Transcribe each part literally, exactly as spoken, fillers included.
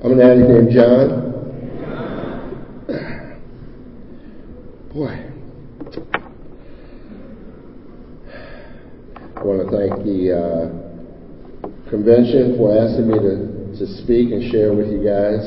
I'm an addict named John. Boy. I want to thank the uh, convention for asking me to, to speak and share with you guys.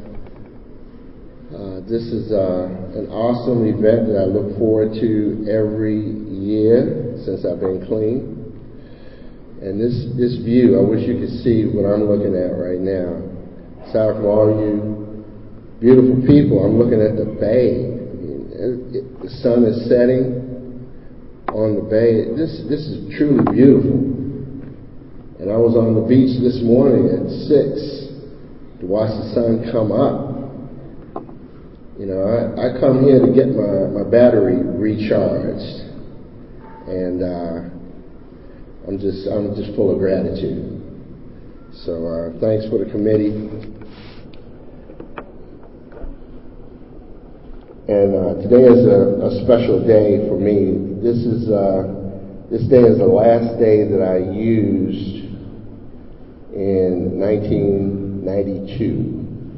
Uh, this is uh, an awesome event that I look forward to every year since I've been clean. And this, this view, I wish you could see what I'm looking at right now. Aside from all you beautiful people, I'm looking at the bay. I mean, it, it, the sun is setting on the bay. This, this is truly beautiful. And I was on the beach this morning at six to watch the sun come up. You know, I, I come here to get my, my battery recharged. And uh, I'm just I'm just full of gratitude. So uh, thanks for the committee. And uh, today is a, a special day for me. This is uh, this day is the last day that I used in nineteen ninety-two.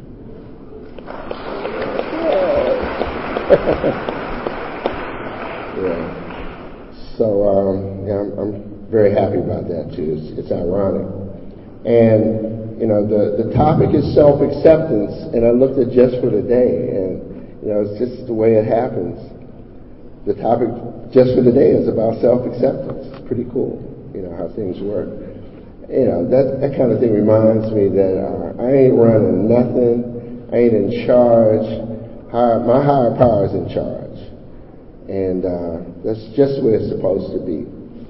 Yeah. So um, yeah, I'm, I'm very happy about that too. It's, it's ironic. And you know, the the topic is self-acceptance, and I looked at just for today, and you know, it's just the way it happens. The topic just for today is about self-acceptance. It's pretty cool, you know, how things work. You know, that that kind of thing reminds me that uh, I ain't running nothing. I ain't in charge. Higher, my higher power is in charge, and uh, that's just the way it's supposed to be.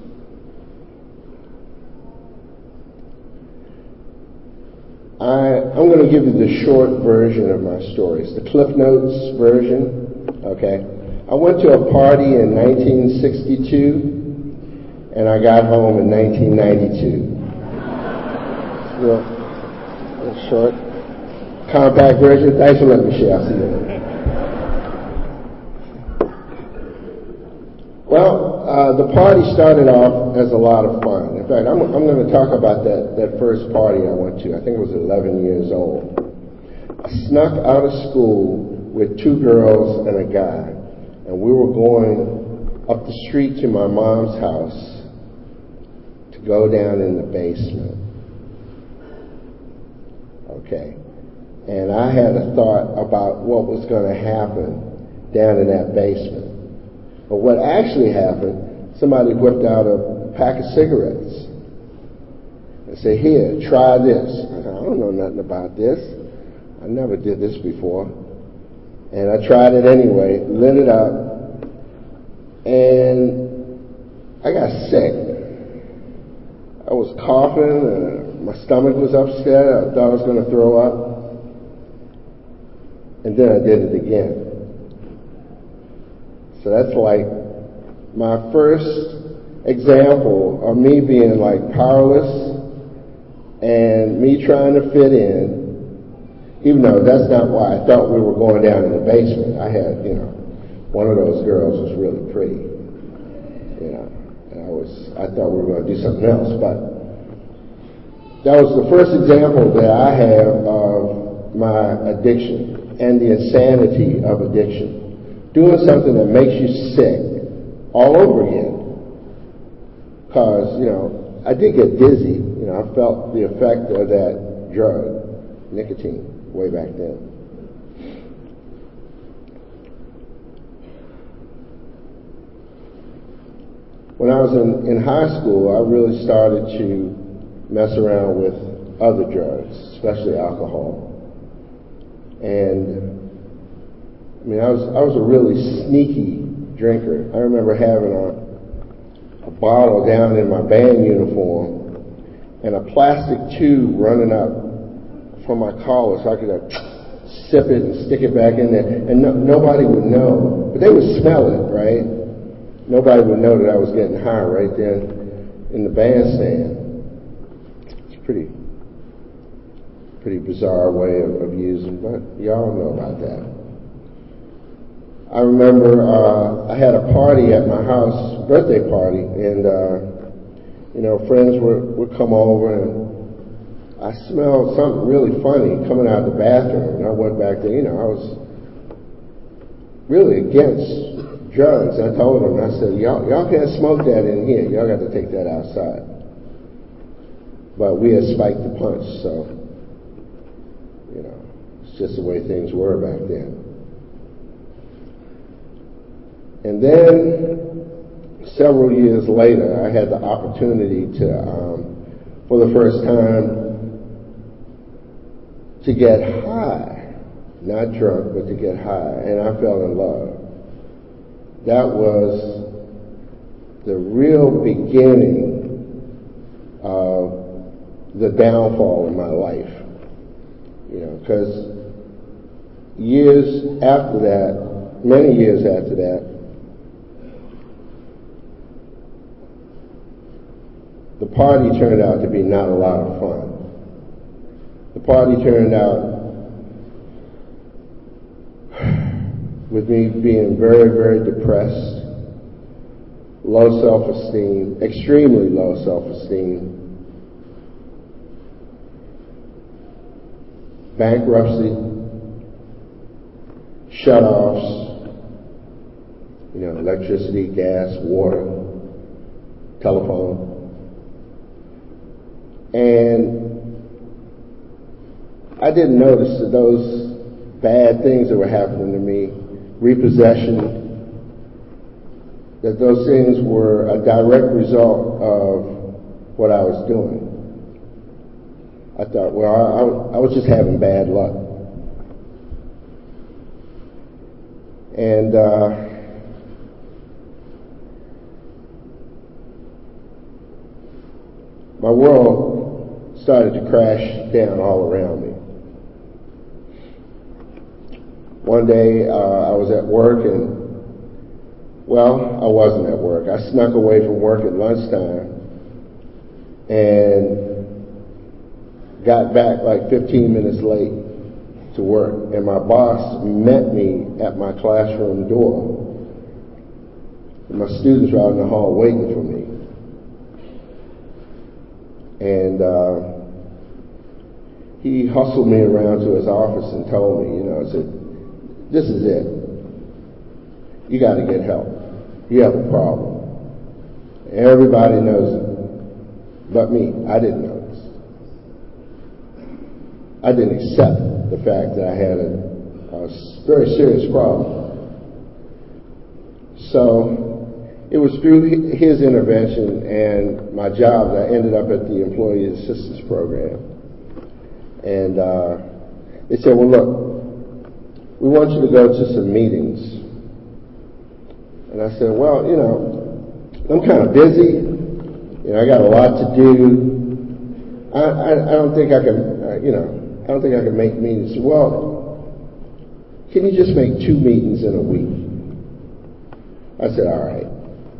I, I'm going to give you the short version of my story. It's the Cliff Notes version. Okay. I went to a party in nineteen sixty-two, and I got home in nineteen ninety-two. Real, real short, compact version. Thanks for letting me share. I'll see you later. Well, uh, the party started off as a lot of fun. In fact, I'm, I'm going to talk about that, that first party I went to. I think I was eleven years old. I snuck out of school with two girls and a guy, and we were going up the street to my mom's house to go down in the basement. Okay. And I had a thought about what was going to happen down in that basement. But what actually happened, somebody whipped out a pack of cigarettes and said, "Here, try this." I said, "I don't know nothing about this. I never did this before." And I tried it anyway, lit it up, and I got sick. I was coughing, uh, my stomach was upset, I thought I was going to throw up. And then I did it again. So that's like my first example of me being like powerless and me trying to fit in, even though that's not why I thought we were going down in the basement. I had, you know, one of those girls was really pretty, you know, and I was, I thought we were going to do something else, but that was the first example that I have of my addiction and the insanity of addiction. Doing something that makes you sick all over again. Because, you know, I did get dizzy. You know, I felt the effect of that drug, nicotine, way back then. When I was in, in high school, I really started to mess around with other drugs, especially alcohol. And I mean, I was I was a really sneaky drinker. I remember having a, a bottle down in my band uniform and a plastic tube running up from my collar so I could uh, sip it and stick it back in there. And no, nobody would know. But they would smell it, right? Nobody would know that I was getting high right there in the bandstand. It's a pretty, pretty bizarre way of, of using, but y'all know about that. I remember uh, I had a party at my house, birthday party, and uh, you know, friends would, would come over, and I smelled something really funny coming out of the bathroom, and I went back there. You know, I was really against drugs. I told them, I said, y'all, y'all can't smoke that in here. Y'all got to take that outside. But we had spiked the punch, so, you know, it's just the way things were back then. And then, several years later, I had the opportunity to, um, for the first time, to get high, not drunk, but to get high, and I fell in love. That was the real beginning of the downfall in my life, you know, because years after that, many years after that, the party turned out to be not a lot of fun. The party turned out with me being very, very depressed, low self-esteem, extremely low self-esteem, bankruptcy, shut-offs, you know, electricity, gas, water, telephone. And I didn't notice that those bad things that were happening to me, repossession, that those things were a direct result of what I was doing. I thought, well, I, I was just having bad luck. And uh, my world started to crash down all around me. One day uh, I was at work and, well, I wasn't at work. I snuck away from work at lunchtime and got back like fifteen minutes late to work. And my boss met me at my classroom door. And my students were out in the hall waiting for me. And uh, he hustled me around to his office and told me, you know, said, this is it. You got to get help. You have a problem. Everybody knows it. But me, I didn't notice. I didn't accept the fact that I had a, a very serious problem. So it was through his intervention and my job that I ended up at the Employee Assistance Program. And uh, they said, well, look, we want you to go to some meetings. And I said, well, you know, I'm kind of busy. You know, I got a lot to do. I, I, I don't think I can, uh, you know, I don't think I can make meetings. Well, can you just make two meetings in a week? I said, all right.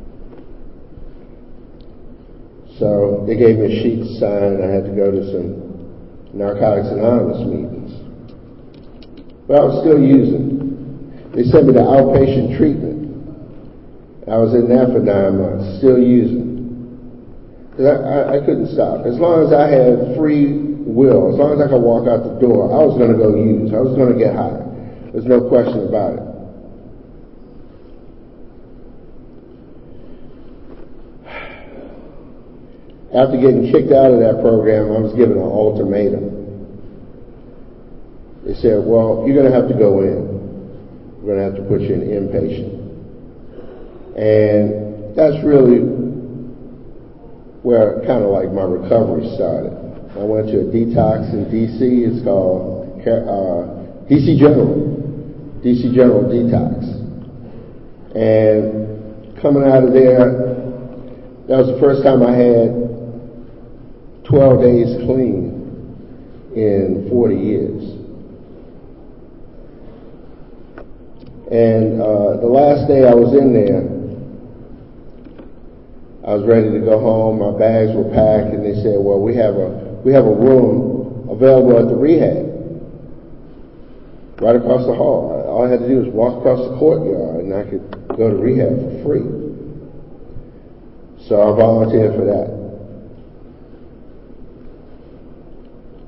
So they gave me a sheet to sign. I had to go to some Narcotics Anonymous meetings. But I was still using. They sent me to outpatient treatment. I was in there for nine months, still using. I, I, I couldn't stop. As long as I had free will, as long as I could walk out the door, I was going to go use. I was going to get high. There's no question about it. After getting kicked out of that program, I was given an ultimatum. They said, well, you're going to have to go in. We're going to have to put you in inpatient. And that's really where kind of like my recovery started. I went to a detox in D C. It's called uh, D C General. D C General Detox. And coming out of there, that was the first time I had twelve days clean in forty years. And uh, the last day I was in there, I was ready to go home. My bags were packed, and they said, "Well, we have a we have a room available at the rehab, right across the hall. All I had to do was walk across the courtyard, and I could go to rehab for free." So I volunteered for that.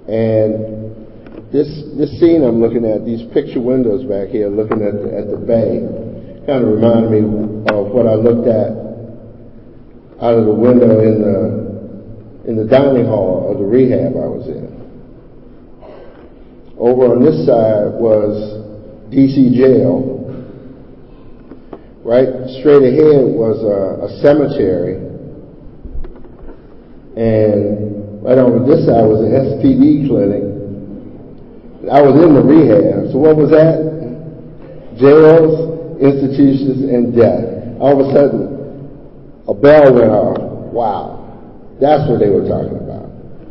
And this this scene I'm looking at, these picture windows back here, looking at the, at the bay, kind of reminded me of what I looked at out of the window in the in the dining hall of the rehab I was in. Over on this side was D C jail. Right straight ahead was a, a cemetery, and right over this side was an S T D clinic. I was in the rehab. So what was that? Jails, institutions, and death. All of a sudden, a bell went off. Wow. That's what they were talking about.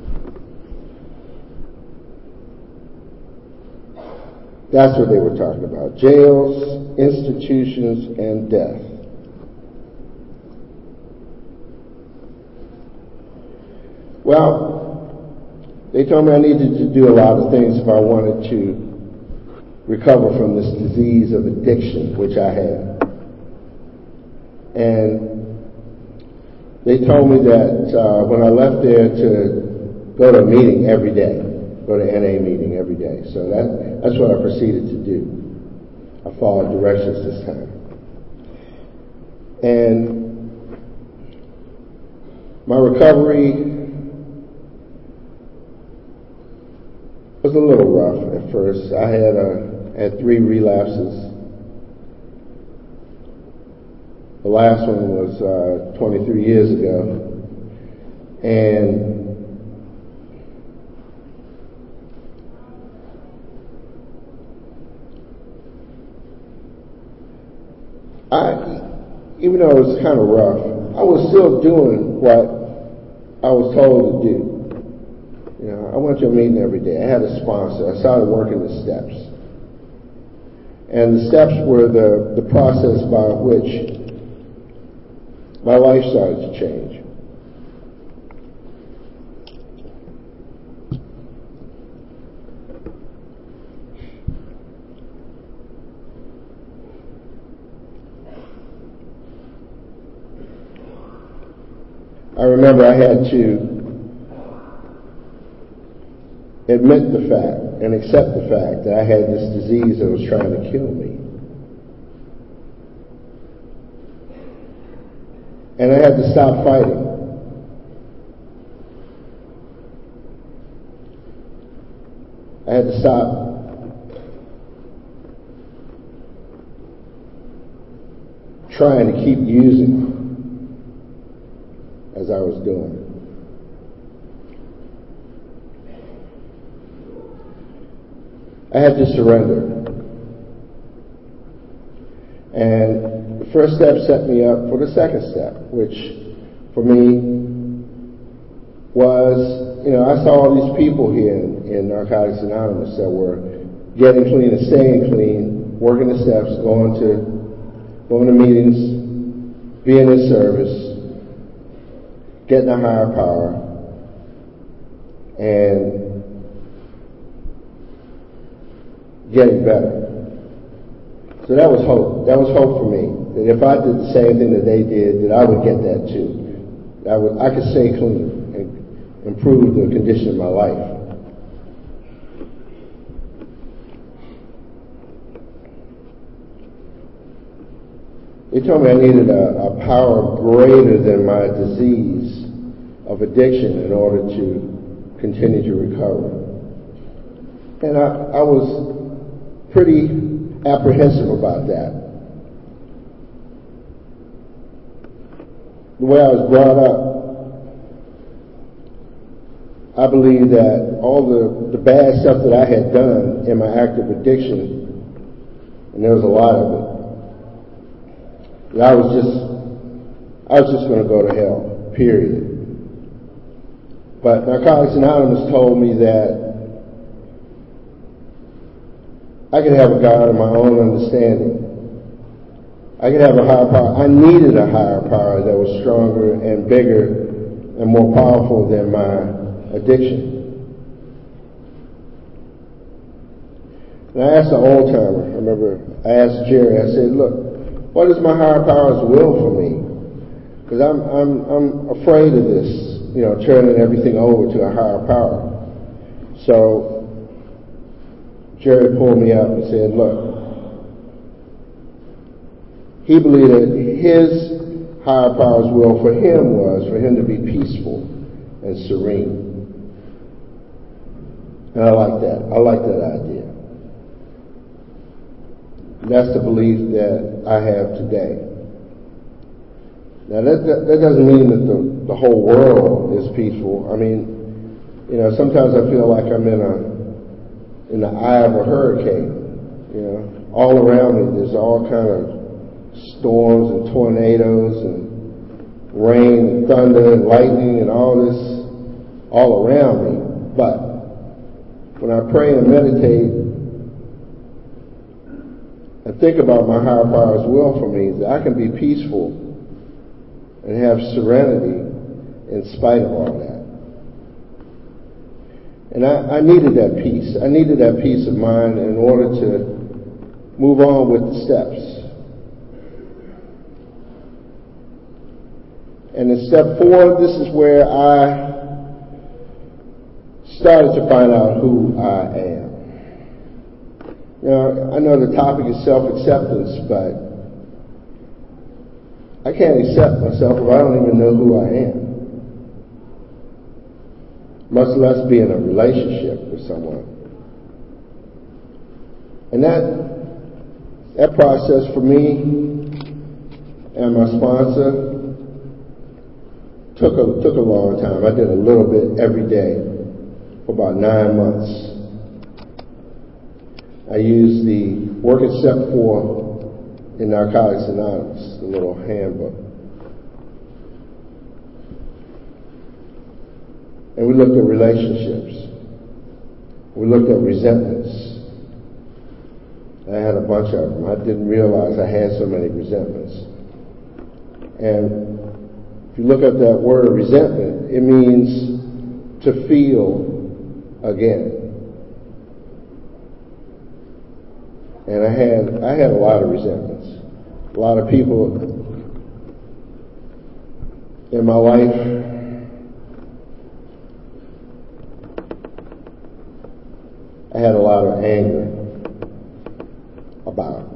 That's what they were talking about. Jails, institutions, and death. Well, they told me I needed to do a lot of things if I wanted to recover from this disease of addiction, which I had. And they told me that uh, when I left there to go to a meeting every day, go to N A meeting every day. So that, that's what I proceeded to do. I followed directions this time. And my recovery was a little rough at first. I had, uh, had three relapses. The last one was uh, twenty-three years ago. And I, even though it was kind of rough, I was still doing what I was told to do. You know, I went to a meeting every day. I had a sponsor. I started working the steps. And the steps were the, the process by which my life started to change. I remember I had to admit the fact and accept the fact that I had this disease that was trying to kill me. And I had to stop fighting. I had to stop trying to keep using as I was doing. I had to surrender. And the first step set me up for the second step, which for me was, you know, I saw all these people here in, in Narcotics Anonymous that were getting clean and staying clean, working the steps, going to, going to meetings, being in service, getting a higher power, and getting better. So that was hope. That was hope for me. That if I did the same thing that they did, that I would get that too. I would, I could stay clean and improve the condition of my life. They told me I needed a, a power greater than my disease of addiction in order to continue to recover. And I, I was pretty apprehensive about that. The way I was brought up, I believe that all the, the bad stuff that I had done in my active addiction, and there was a lot of it, that I was just, I was just going to go to hell, period. But Narcotics Anonymous told me that I could have a God of my own understanding. I could have a higher power. I needed a higher power that was stronger and bigger and more powerful than my addiction. And I asked an old timer, I remember I asked Jerry, I said, look, what is my higher power's will for me? Because I'm, I'm, I'm afraid of this, you know, turning everything over to a higher power. So Jerry pulled me up and said, look, he believed that his higher power's will for him was for him to be peaceful and serene. And I like that. I like that idea. And that's the belief that I have today. Now, that, that, that doesn't mean that the, the whole world is peaceful. I mean, you know, sometimes I feel like I'm in a in the eye of a hurricane. You know, all around me there's all kind of storms and tornadoes and rain and thunder and lightning and all this all around me. But when I pray and meditate and think about my higher power's will for me, that I can be peaceful and have serenity in spite of all that. And I, I needed that peace. I needed that peace of mind in order to move on with the steps. And in step four, this is where I started to find out who I am. You know, I know the topic is self-acceptance, but I can't accept myself if I don't even know who I am. Much less be in a relationship with someone. And that that process for me and my sponsor took a took a long time. I did a little bit every day for about nine months. I used the Work at Step Four in Narcotics Anonymous, the little handbook. And we looked at relationships. We looked at resentments. I had a bunch of them. I didn't realize I had so many resentments. And if you look at that word resentment, it means to feel again. And I had I had a lot of resentments. A lot of people in my life I had a lot of anger about.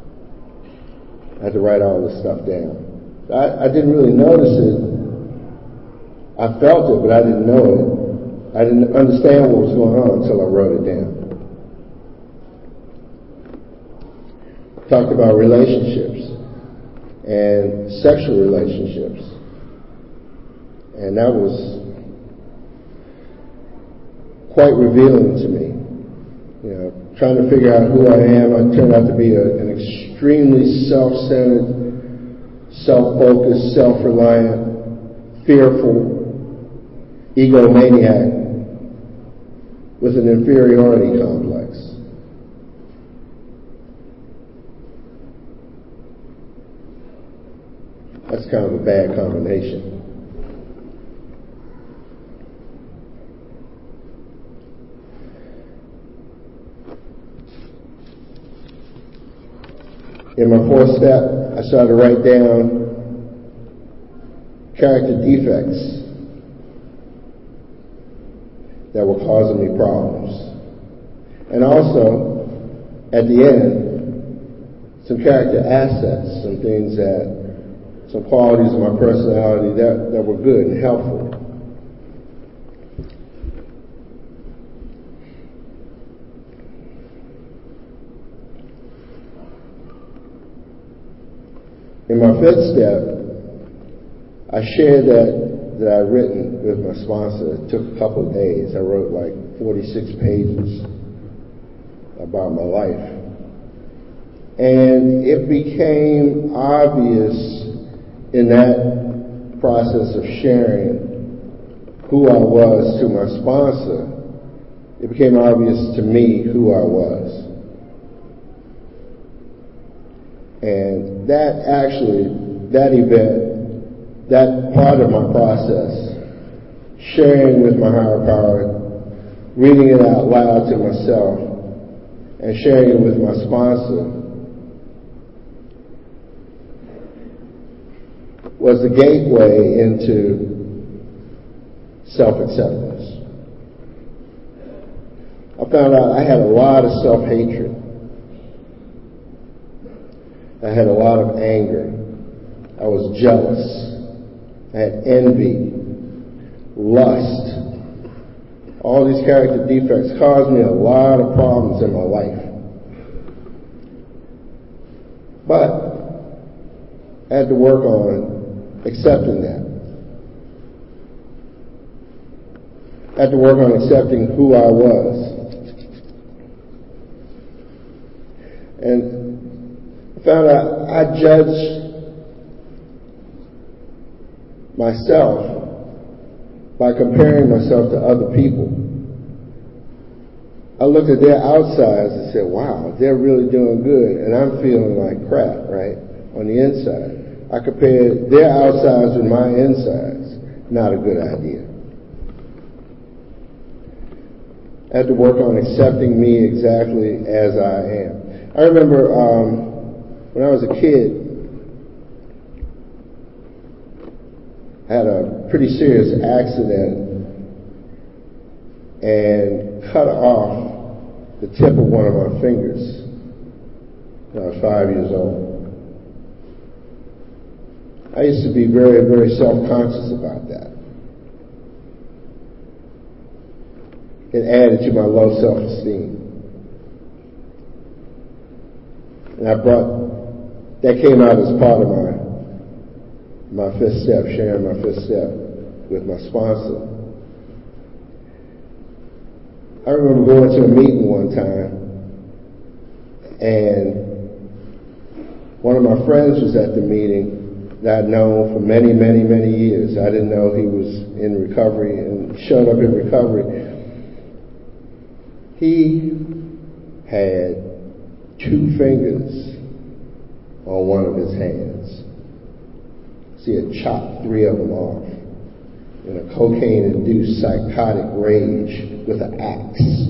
I had to write all this stuff down. I, I didn't really notice it. I felt it, but I didn't know it. I didn't understand what was going on until I wrote it down. Talked about relationships and sexual relationships. And that was quite revealing to me. You know, trying to figure out who I am. I turned out to be a, an extremely self-centered, self-focused, self-reliant, fearful egomaniac with an inferiority complex. That's kind of a bad combination. In my fourth step, I started to write down character defects that were causing me problems. And also, at the end, some character assets, some things that, some qualities of my personality that, that were good and helpful. In my fifth step, I shared that that I'd written with my sponsor. It took a couple of days. I wrote like forty-six pages about my life. And it became obvious in that process of sharing who I was to my sponsor, it became obvious to me who I was. And that actually, that event, that part of my process, sharing with my higher power, reading it out loud to myself, and sharing it with my sponsor, was the gateway into self-acceptance. I found out I had a lot of self-hatred. I had a lot of anger. I was jealous. I had envy, lust. All these character defects caused me a lot of problems in my life. But I had to work on accepting that. I had to work on accepting who I was. And I found out I judged myself by comparing myself to other people. I looked at their outsides and said, wow, they're really doing good, and I'm feeling like crap, right, on the inside. I compared their outsides with my insides. Not a good idea. I had to work on accepting me exactly as I am. I remember um, when I was a kid, I had a pretty serious accident and cut off the tip of one of my fingers when I was five years old. I used to be very, very self-conscious about that. It added to my low self-esteem. And I brought, that came out as part of my my fifth step, sharing my fifth step with my sponsor. I remember going to a meeting one time, and one of my friends was at the meeting that I'd known for many, many, many years. I didn't know he was in recovery and showed up in recovery. He had two fingers on one of his hands. He had chopped three of them off in a cocaine-induced psychotic rage with an axe.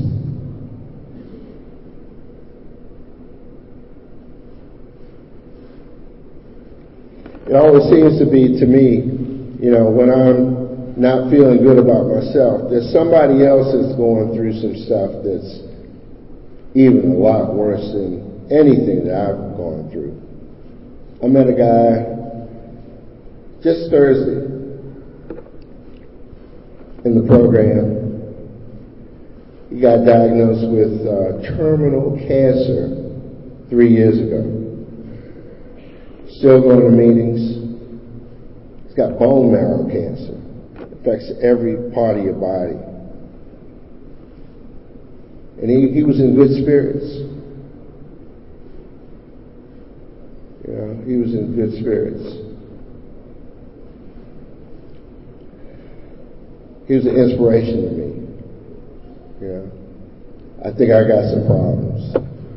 It always seems to be, to me, you know, when I'm not feeling good about myself, there's somebody else that's going through some stuff that's even a lot worse than anything that I've gone through. I met a guy just Thursday in the program. He got diagnosed with uh, terminal cancer three years ago. Still going to meetings. He's got bone marrow cancer. It affects every part of your body. And he, he was in good spirits. You know, he was in good spirits. He was an inspiration to me. You know, I think I got some problems.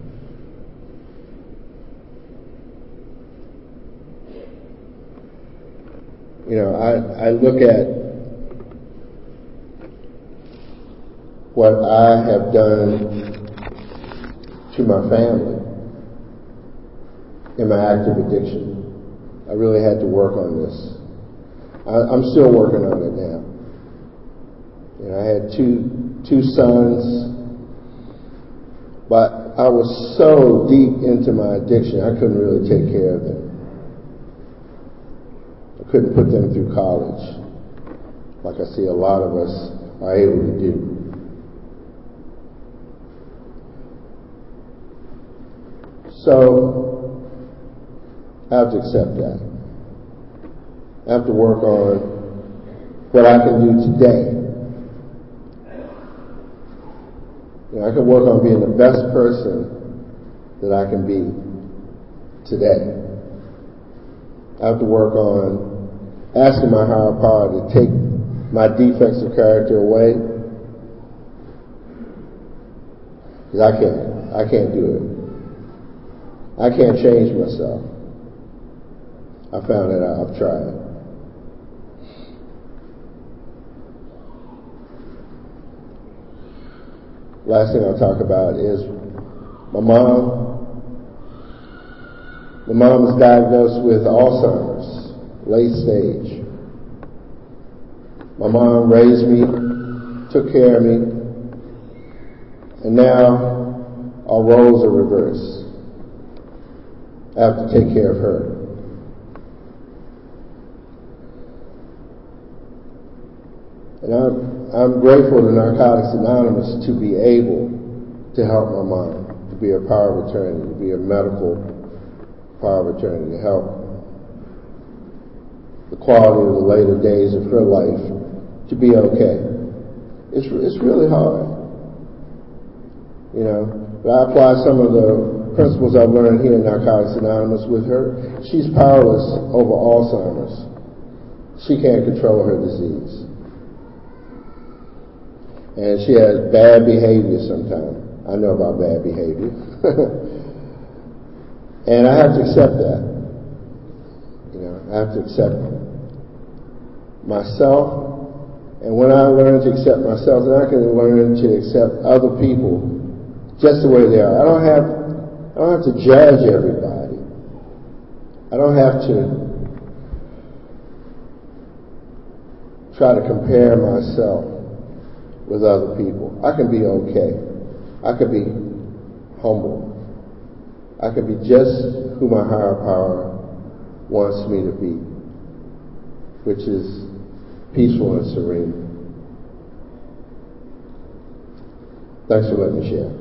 You know, I, I look at what I have done to my family in my active addiction. I really had to work on this. I, I'm still working on it now. You know, I had two two sons, but I was so deep into my addiction, I couldn't really take care of them. I couldn't put them through college, like I see a lot of us are able to do. So, I have to accept that. I have to work on what I can do today. You know, I can work on being the best person that I can be today. I have to work on asking my higher power to take my defects of character away. Because I can't. I can't do it. I can't change myself. I found that out. I've tried. Last thing I'll talk about is my mom. My mom was diagnosed with Alzheimer's, late stage. My mom raised me, took care of me And now our roles are reversed. I have to take care of her. And I'm, I'm grateful to Narcotics Anonymous to be able to help my mom, to be a power of attorney, to be a medical power of attorney, to help the quality of the later days of her life to be okay. It's, it's really hard, you know. But I apply some of the principles I've learned here in Narcotics Anonymous with her. She's powerless over Alzheimer's. She can't control her disease. And she has bad behavior sometimes. I know about bad behavior. And I have to accept that. You know, I have to accept myself. And when I learn to accept myself, then I can learn to accept other people just the way they are. I don't have, I don't have to judge everybody. I don't have to try to compare myself with other people. I can be okay. I can be humble. I can be just who my higher power wants me to be, which is peaceful and serene. Thanks for letting me share.